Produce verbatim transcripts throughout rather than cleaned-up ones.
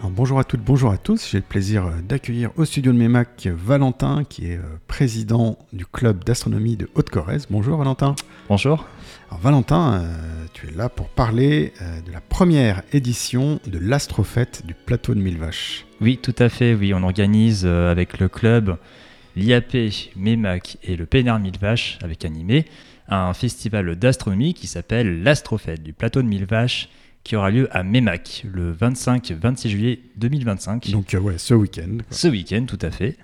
Alors, bonjour à toutes, bonjour à tous. J'ai le plaisir d'accueillir au studio de MEMAC Valentin, qui est président du club d'astronomie de Haute-Corrèze. Bonjour Valentin. Bonjour. Alors Valentin, euh, tu es là pour parler euh, de la première édition de l'Astrofête du plateau de Mille Vaches. Oui, tout à fait. Oui, on organise euh, avec le club, l'I A P, MEMAC et le P N R Mille Vaches, avec animé, un festival d'astronomie qui s'appelle l'Astrofête du plateau de Mille Vaches, qui aura lieu à MEMAC le vingt-cinq vingt-six juillet deux mille vingt-cinq. Donc euh, ouais, ce week-end. Quoi. Ce week-end, tout à fait.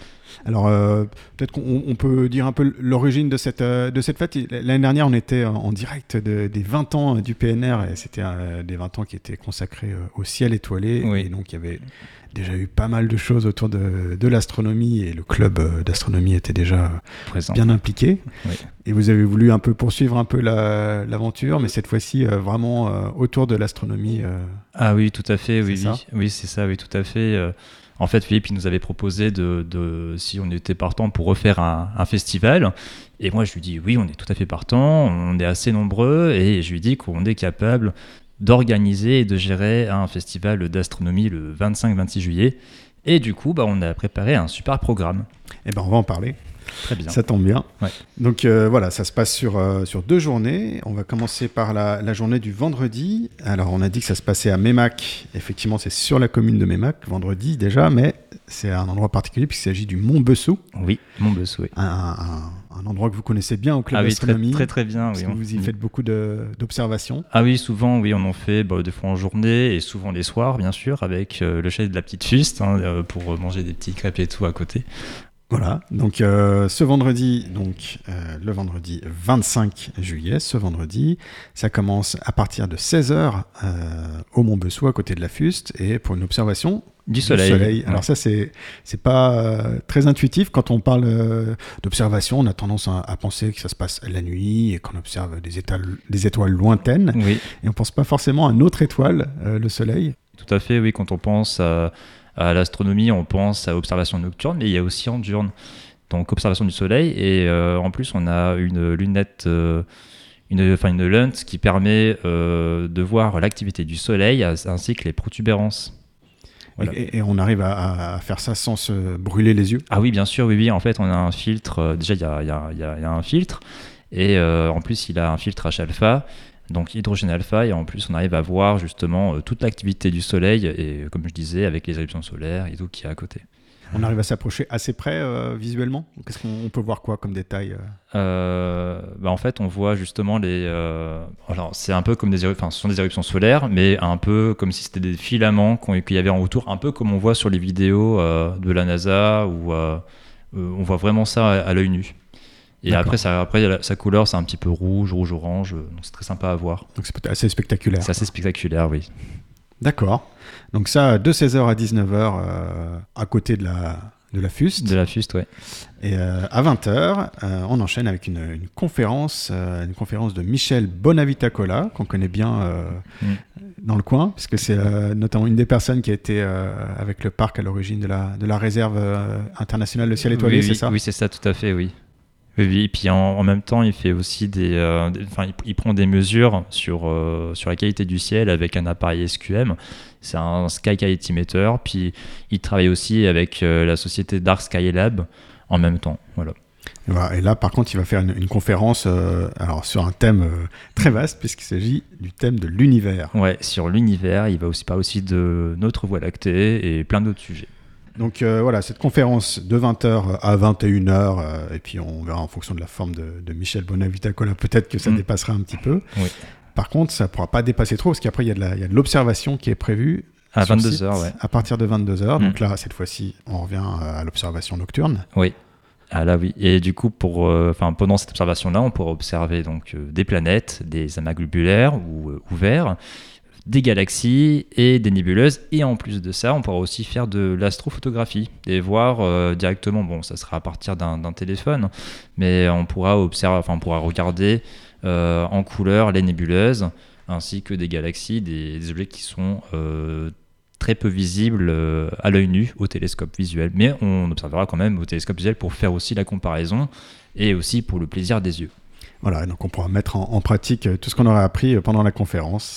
Alors euh, peut-être qu'on on peut dire un peu l'origine de cette, euh, de cette fête. L'année dernière, on était en direct de, des vingt ans du P N R et c'était euh, des vingt ans qui étaient consacrés euh, au ciel étoilé. Oui. Et donc il y avait déjà eu pas mal de choses autour de, de l'astronomie et le club euh, d'astronomie était déjà Présent. Bien impliqué. Oui. Et vous avez voulu un peu poursuivre un peu la, l'aventure, mais cette fois-ci euh, vraiment euh, autour de l'astronomie. Euh, ah oui, tout à fait. Oui, c'est oui. ça oui, c'est ça. Oui, tout à fait. Euh, En fait, Philippe, il nous avait proposé de, de, si on était partant pour refaire un, un festival. Et moi, je lui dis, oui, on est tout à fait partant, on est assez nombreux. Et je lui dis qu'on est capable d'organiser et de gérer un festival d'astronomie le vingt-cinq vingt-six juillet. Et du coup, bah, on a préparé un super programme. Eh ben, on va en parler. Très bien. Ça tombe bien. Ouais. Donc euh, voilà, ça se passe sur, euh, sur deux journées. On va commencer par la, la journée du vendredi. Alors on a dit que ça se passait à MEMAC. Effectivement, c'est sur la commune de MEMAC, vendredi déjà, mais c'est un endroit particulier puisqu'il s'agit du Mont Bessou. Oui, Mont Bessou, oui. Un, un, un endroit que vous connaissez bien au club ah oui, d'astronomie. Très, très, très bien. Parce Oui, que vous y faites beaucoup de, d'observations. Ah oui, souvent, oui, on en fait bah, des fois en journée et souvent les soirs, bien sûr, avec euh, le chef de la petite fuste hein, euh, pour manger des petits crêpes et tout à côté. Voilà, donc euh, ce vendredi, donc euh, le vendredi vingt-cinq juillet, ce vendredi, ça commence à partir de seize heures euh, au Mont Bessou, à côté de la Fuste, et pour une observation du soleil. Du soleil. Ouais. Alors ça, c'est c'est pas euh, très intuitif. Quand on parle euh, d'observation, on a tendance à, à penser que ça se passe la nuit et qu'on observe des étoiles, des étoiles lointaines, oui. et on pense pas forcément à une autre étoile, euh, le soleil. Tout à fait, oui, quand on pense à... À l'astronomie, on pense à observation nocturne, mais il y a aussi en diurne. Donc, observation du soleil. Et euh, en plus, on a une lunette, euh, une, enfin une lente qui permet euh, de voir l'activité du soleil ainsi que les protubérances. Voilà. Et, et on arrive à, à faire ça sans se brûler les yeux. Ah oui, bien sûr, oui, oui. En fait, on a un filtre. Euh, déjà, il y a, y, a, y, a, y a un filtre. Et euh, en plus, il a un filtre H alpha. Donc hydrogène alpha, et en plus on arrive à voir justement euh, toute l'activité du soleil, et comme je disais, avec les éruptions solaires et tout qui est à côté. On arrive à s'approcher assez près euh, visuellement. Qu'est-ce qu'on peut voir quoi comme détail euh euh, bah En fait, on voit justement les... Euh, alors c'est un peu comme des éruptions, enfin ce sont des éruptions solaires, mais un peu comme si c'était des filaments qu'il y avait en retour, un peu comme on voit sur les vidéos euh, de la NASA, où euh, euh, on voit vraiment ça à, à l'œil nu. Et D'accord. après, ça, après, sa couleur, c'est un petit peu rouge, rouge-orange, donc c'est très sympa à voir. Donc c'est assez spectaculaire. C'est assez spectaculaire, oui. D'accord. Donc ça, de seize heures à dix-neuf heures, euh, à côté de la, de la Fuste. De la Fuste, oui. Et euh, à vingt heures, euh, on enchaîne avec une, une conférence, euh, une conférence de Michel Bonavitacola, qu'on connaît bien euh, mm. dans le coin, puisque c'est euh, notamment une des personnes qui a été euh, avec le parc à l'origine de la, de la réserve euh, internationale de ciel étoilé, oui, c'est oui, ça ? Oui, c'est ça, tout à fait, oui. Oui, oui, et puis en, en même temps, il fait aussi des, euh, des enfin, il, il prend des mesures sur euh, sur la qualité du ciel avec un appareil S Q M. C'est un Sky Quality Meter. Puis il travaille aussi avec euh, la société Dark Sky Lab en même temps. Voilà. Et, voilà. Et là, par contre, il va faire une, une conférence euh, alors sur un thème euh, très vaste puisqu'il s'agit du thème de l'univers. Ouais, sur l'univers. Il va aussi parler aussi de notre Voie lactée et plein d'autres sujets. Donc euh, voilà, cette conférence de vingt heures à vingt et une heures, euh, et puis on verra en fonction de la forme de, de Michel Bonavitacola, peut-être que ça mmh. dépassera un petit peu. Oui. Par contre, ça ne pourra pas dépasser trop, parce qu'après, il y a de, la, il y a de l'observation qui est prévue à vingt-deux heures, ouais. À partir de vingt-deux heures. Mmh. Donc là, cette fois-ci, on revient à l'observation nocturne. Oui. Ah là, oui. Et du coup, pour, euh, pendant cette observation-là, on pourra observer donc, euh, des planètes, des amas globulaires ou euh, ouverts, des galaxies et des nébuleuses, et en plus de ça on pourra aussi faire de l'astrophotographie et voir euh, directement, bon ça sera à partir d'un, d'un téléphone, mais on pourra observer, enfin on pourra regarder euh, en couleur les nébuleuses ainsi que des galaxies, des, des objets qui sont euh, très peu visibles euh, à l'œil nu au télescope visuel, mais on observera quand même au télescope visuel pour faire aussi la comparaison et aussi pour le plaisir des yeux. Voilà, donc on pourra mettre en, en pratique tout ce qu'on aura appris pendant la conférence.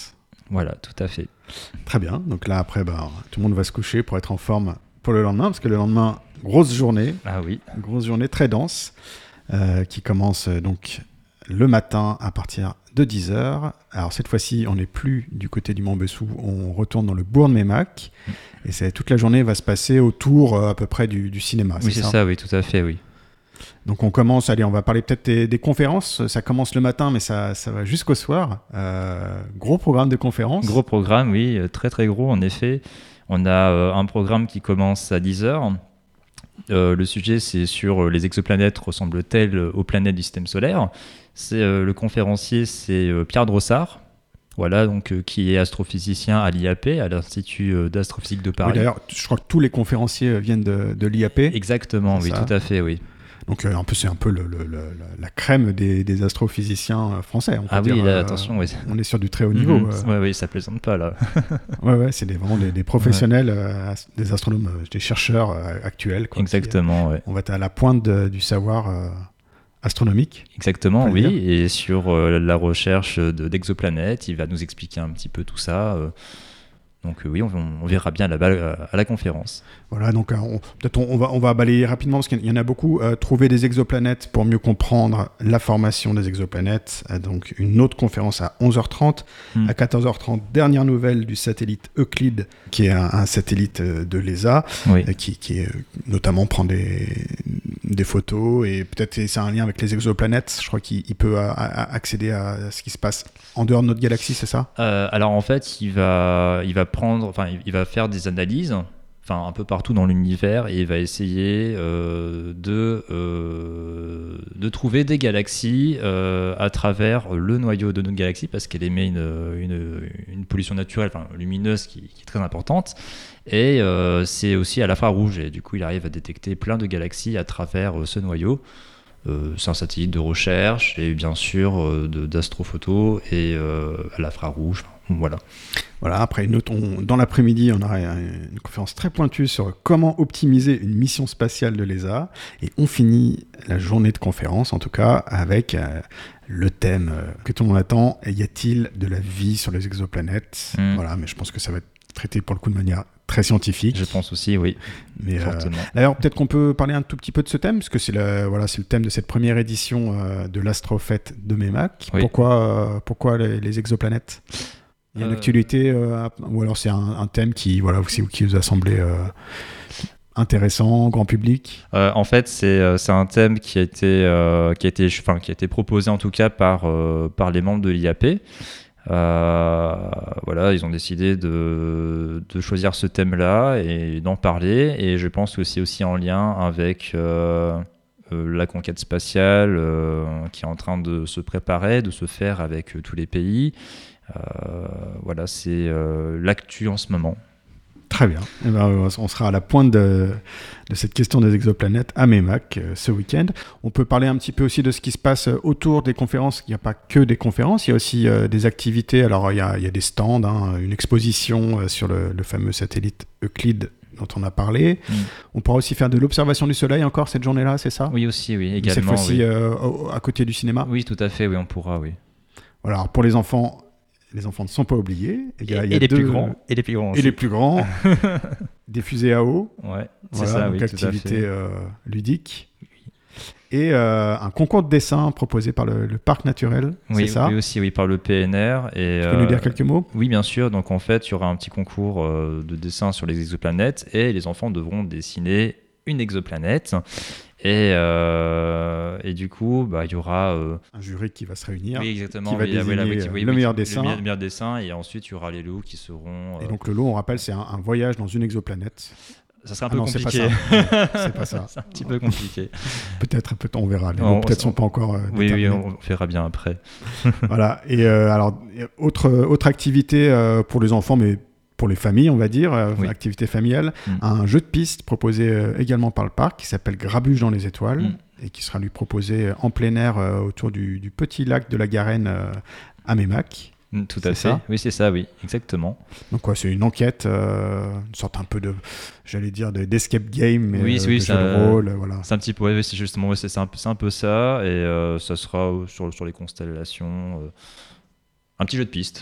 Voilà, tout à fait. Très bien. Donc là, après, bah, tout le monde va se coucher pour être en forme pour le lendemain, parce que le lendemain, grosse journée. Ah oui. Grosse journée très dense, euh, qui commence euh, donc le matin à partir de dix heures. Alors cette fois-ci, on n'est plus du côté du Mont-Bessou, on retourne dans le bourg de Meymac. Mmh. Et c'est, toute la journée va se passer autour euh, à peu près du, du cinéma. Oui, c'est, c'est ça, ça, oui, tout à fait, oui. Donc on commence, allez, on va parler peut-être des, des conférences. Ça commence le matin, mais ça, ça va jusqu'au soir. Euh, gros programme de conférences. Gros programme, oui, très très gros en effet. On a euh, un programme qui commence à dix heures. Euh, le sujet, c'est sur euh, les exoplanètes ressemblent-elles aux planètes du système solaire. C'est, euh, le conférencier, c'est euh, Pierre Drossard, voilà, donc, euh, qui est astrophysicien à l'I A P, à l'Institut euh, d'astrophysique de Paris. Oui, d'ailleurs, je crois que tous les conférenciers viennent de, de l'I A P. Exactement, c'est oui, ça. Tout à fait, oui. Donc euh, un peu, c'est un peu le, le, le, la crème des, des astrophysiciens français. On peut ah dire, oui, là, euh, attention, oui. On est sur du très haut niveau. Mm-hmm. Euh. Oui, oui, ça plaisante pas là. ouais, ouais, c'est des, vraiment des, des professionnels, ouais. euh, des astronomes, euh, des chercheurs euh, actuels. Quoi, exactement, qui, ouais. On va être à la pointe de, du savoir euh, astronomique. Exactement, oui. Et sur euh, la recherche de, d'exoplanètes, il va nous expliquer un petit peu tout ça. Euh, Donc euh, oui, on, on verra bien là-bas euh, à la conférence. Voilà, donc euh, on, peut-être on, on, va, on va balayer rapidement parce qu'il y en a beaucoup. Euh, trouver des exoplanètes pour mieux comprendre la formation des exoplanètes. Euh, donc une autre conférence à onze heures trente. Mm. À quatorze heures trente, dernière nouvelle du satellite Euclide, qui est un, un satellite de l'E S A, oui. euh, qui, qui est, notamment prend des, des photos et peut-être c'est un lien avec les exoplanètes. Je crois qu'il il peut a, a accéder à ce qui se passe en dehors de notre galaxie, c'est ça ? euh, Alors en fait, il va, il va prendre, enfin, il va faire des analyses, enfin, un peu partout dans l'univers, et il va essayer euh, de, euh, de trouver des galaxies euh, à travers le noyau de notre galaxie, parce qu'elle émet une, une, une pollution naturelle, enfin, lumineuse qui, qui est très importante. Et euh, c'est aussi à l'infrarouge, et du coup, il arrive à détecter plein de galaxies à travers euh, ce noyau. Euh, c'est un satellite de recherche et bien sûr euh, de, d'astrophoto et euh, à l'infrarouge. Voilà. Voilà, après une autre, on, dans l'après-midi, on aura une conférence très pointue sur comment optimiser une mission spatiale de l'E S A. Et on finit la journée de conférence, en tout cas, avec euh, le thème euh, que tout le monde attend. Y a-t-il de la vie sur les exoplanètes ? mmh. Voilà, mais je pense que ça va être traité pour le coup de manière très scientifique. Je pense aussi, oui. Mais fortement. Euh, d'ailleurs, peut-être qu'on peut parler un tout petit peu de ce thème, parce que c'est le, voilà, c'est le thème de cette première édition euh, de l'Astrofête de Meymac. Oui. Pourquoi, euh, pourquoi les, les exoplanètes ? Il y a une euh... actualité, euh, ou alors c'est un, un thème qui, voilà, aussi, qui vous a semblé euh, intéressant, grand public ? euh, En fait, c'est, euh, c'est un thème qui a été, euh, qui a été, enfin, qui a été proposé en tout cas par, euh, par les membres de l'I A P. Euh, voilà, ils ont décidé de, de choisir ce thème-là et d'en parler. Et je pense que c'est aussi en lien avec euh, euh, la conquête spatiale euh, qui est en train de se préparer, de se faire avec euh, tous les pays. Euh, voilà, c'est euh, l'actu en ce moment. Très bien. Eh ben, on sera à la pointe de, de cette question des exoplanètes à Meymac euh, ce week-end. On peut parler un petit peu aussi de ce qui se passe autour des conférences. Il n'y a pas que des conférences, il y a aussi euh, des activités. Alors, il y a, il y a des stands, hein, une exposition euh, sur le, le fameux satellite Euclide dont on a parlé. Mmh. On pourra aussi faire de l'observation du soleil encore cette journée-là, c'est ça ? Oui, aussi, oui, également. Cette fois-ci oui. euh, à côté du cinéma ? Oui, tout à fait, oui, on pourra, oui. Voilà, alors pour les enfants... Les enfants ne sont pas oubliés. Il y a, et, il y a et, les deux, plus grands, et les plus grands. Et aussi. les plus grands. Des fusées à eau. Ouais, c'est voilà, ça, donc oui, activité euh, ludique. Oui. Et euh, un concours de dessin proposé par le, le parc naturel, oui, c'est ça ? Oui, aussi, oui, par le P N R. Et, tu peux euh, nous dire quelques mots ? Oui, bien sûr. Donc en fait, il y aura un petit concours euh, de dessin sur les exoplanètes et les enfants devront dessiner une exoplanète. Et, euh, et du coup, bah, il y aura... Euh... un jury qui va se réunir, oui, exactement, qui va oui, désigner oui, oui, le oui, meilleur oui, dessin. Le meilleur dessin, et ensuite, il y aura les lots qui seront... Euh... Et donc le lot, on rappelle, c'est un, un voyage dans une exoplanète. Ça serait un ah peu non, compliqué. C'est pas ça. c'est pas ça. C'est un petit peu compliqué. peut-être, peut-être, on verra. Les lots, peut-être, on... sont pas encore euh, Oui, oui, on verra bien après. Voilà. Et euh, alors, autre, autre activité euh, pour les enfants, mais... pour les familles, on va dire, euh, oui. activité familiale, mmh. un jeu de piste proposé euh, également par le parc qui s'appelle Grabuge dans les étoiles mmh. et qui sera lui proposé en plein air euh, autour du, du petit lac de la Garenne euh, à Meymac. Mmh, tout à fait. Ça oui, c'est ça, oui, exactement. Donc quoi, c'est une enquête, euh, une sorte un peu de, j'allais dire, de, d'escape game, mais oui, euh, oui, de jeu de rôle, voilà. C'est un petit peu, ouais, c'est justement, ouais, c'est, c'est, un, c'est un peu ça, et euh, ça sera sur, sur les constellations, euh, un petit jeu de piste.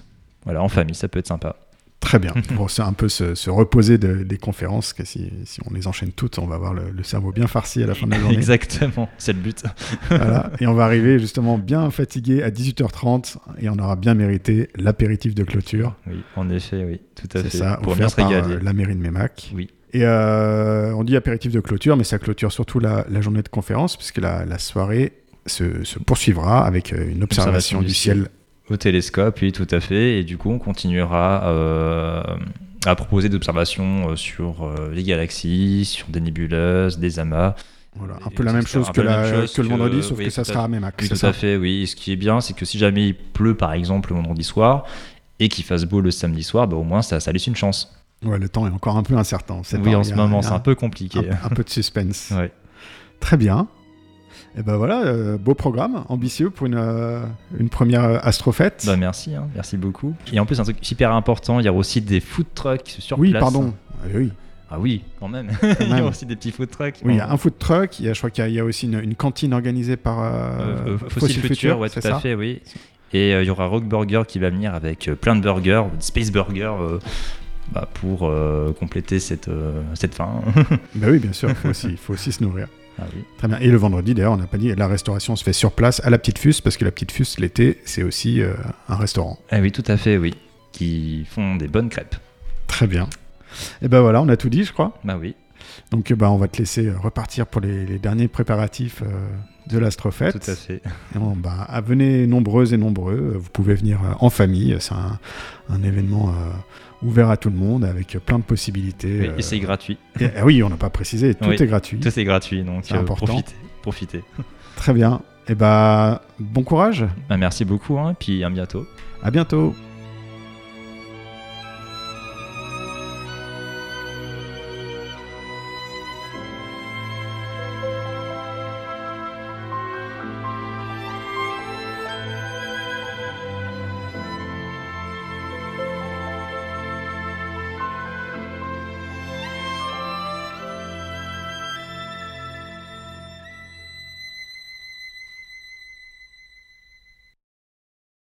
Voilà, en famille, ça peut être sympa. Très bien. Bon, c'est un peu se, se reposer de, des conférences, que si, si on les enchaîne toutes, on va avoir le, le cerveau bien farci à la fin de la journée. Exactement, c'est le but. Voilà. Et on va arriver justement bien fatigué à dix-huit heures trente et on aura bien mérité l'apéritif de clôture. Oui, en effet, oui, tout à c'est fait. Ça, pour bien se régaler. Par, euh, la mairie de Meymac. Oui. Et euh, on dit apéritif de clôture, mais ça clôture surtout la, la journée de conférence, puisque la, la soirée se, se poursuivra avec une observation, observation du ciel. ciel. Au télescope, oui, tout à fait. Et du coup, on continuera euh, à proposer des observations sur euh, les galaxies, sur des nébuleuses, des amas. Voilà, un peu la même chose que, la, chose que le vendredi, que, sauf oui, que ça sera à Meymac. Oui, tout ça à fait, oui. Et ce qui est bien, c'est que si jamais il pleut, par exemple, le vendredi soir, et qu'il fasse beau le samedi soir, bah, au moins, ça, ça laisse une chance. Ouais, le temps est encore un peu incertain. C'est oui, en ce moment, c'est un peu compliqué. Un, un peu de suspense. Ouais. Très bien. Et ben voilà, euh, beau programme, ambitieux pour une, euh, une première Astrofête. Bah merci, hein, merci beaucoup. Et en plus, un truc super important, il y aura aussi des food trucks sur oui, place. Pardon. Oui, pardon. Ah oui, quand même. Quand même. Il y a aussi des petits food trucks. Oui, il y a un food truck. Il y a, je crois qu'il y a, il y a aussi une, une cantine organisée par euh, euh, Fossil, Fossil Future. Future ouais, tout à fait, oui. Et euh, il y aura Rock Burger qui va venir avec euh, plein de burgers, Space Burger. Euh, Bah pour euh, compléter cette, euh, cette fin. Bah oui, bien sûr, il faut aussi, faut aussi se nourrir. Ah oui. Très bien. Et le vendredi, d'ailleurs, on n'a pas dit, la restauration se fait sur place à la Petite Fusse, parce que la Petite Fusse, l'été, c'est aussi euh, un restaurant. Ah oui, tout à fait, oui. Qui font des bonnes crêpes. Très bien. Et ben voilà, on a tout dit, je crois. Bah oui. Donc bah, on va te laisser repartir pour les, les derniers préparatifs euh, de l'Astrofête. Tout à fait. Et bon, bah, venez nombreuses et nombreux. Vous pouvez venir euh, en famille. C'est un, un événement euh, ouvert à tout le monde avec plein de possibilités. Oui, euh... et c'est gratuit. Et, ah oui, on n'a pas précisé. Tout oui, est gratuit. Tout est gratuit, donc c'est euh, important. Profitez, profitez. Très bien. Et bah, bon courage. Bah, merci beaucoup, hein, puis à bientôt. À bientôt.